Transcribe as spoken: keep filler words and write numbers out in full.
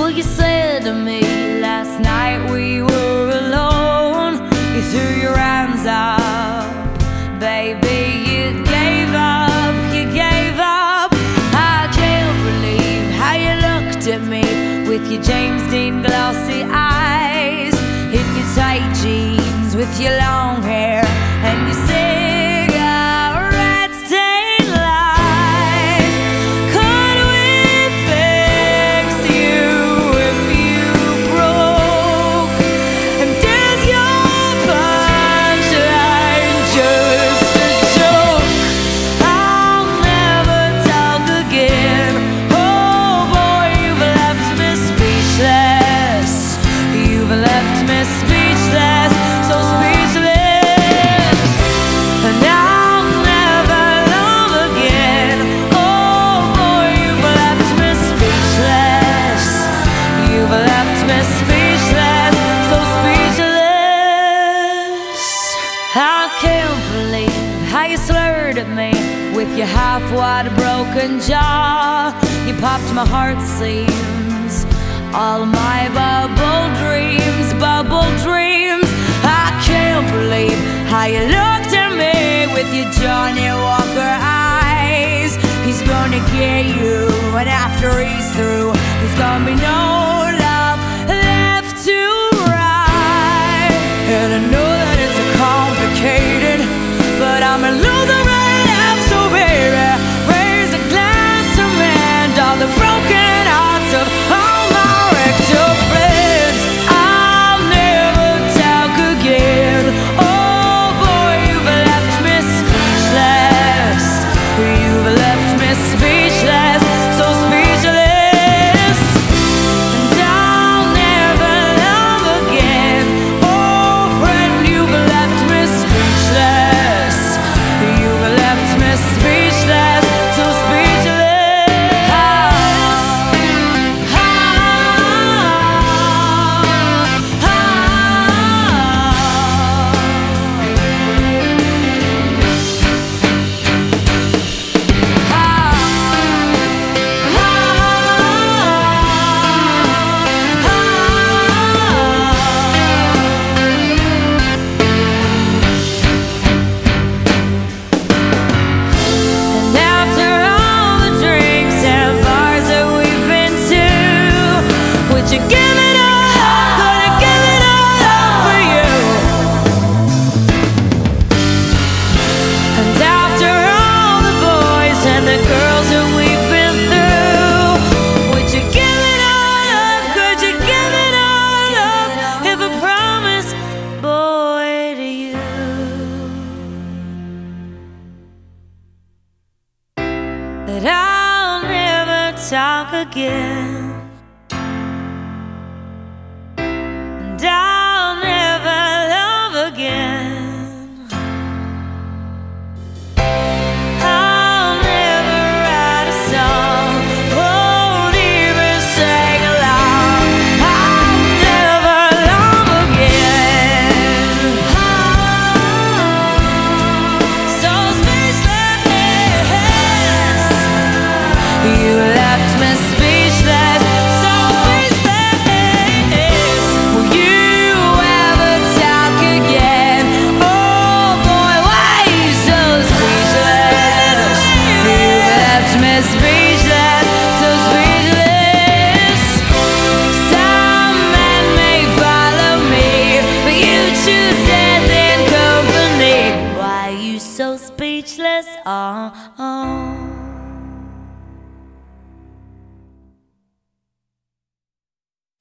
Well, you said to me last night we were alone. You threw your hands up, baby, you gave up, you gave up. I can't believe how you looked at me with your James Dean glossy eyes, in your tight jeans with your long hair and your cigarette stained lies. Could we fix you if you broke? And is your punchline just a joke? I'll never talk again. Oh boy, you've left me speechless. You've left me speechless, so speechless. And I'll never love again. Oh boy, you've left me speechless. You've left me speechless, so speechless. I can't believe how you slurred at me with your half-wide broken jaw. You popped my heart seams, all my bubble dreams, bubble dreams. I can't believe how you looked at me with your Johnny Walker eyes. He's gonna get you, and after he's through, there's gonna be no love left to ride. And I know that it's complicated, but I'm a loser right now, so baby, raise a glass to mend all the broken hearts of all my wrecked up friends. I'll never talk again. Oh boy, you've left me speechless. You've left me speechless, so speechless. And I'll never love again. Oh friend, you've left me speechless. You've left me speechless, so speechless. Ah, ah, ah, And after all the drinks and bars that we've been to, would you give it all up? Would you give it all up for you? And after all the boys and the girls that we've been through, would you give it all up? Could you give it all up if I promised, boy, to you that I'll never talk again, and I'll never love again. I'll never write a song, won't even sing along. I'll never love again. So speechless. You left me speechless, so speechless. Will you ever talk again? Oh boy, why you so speechless? You left me speechless, so speechless. Some men may follow me, but you choose death in company. Why you so speechless? Oh, oh.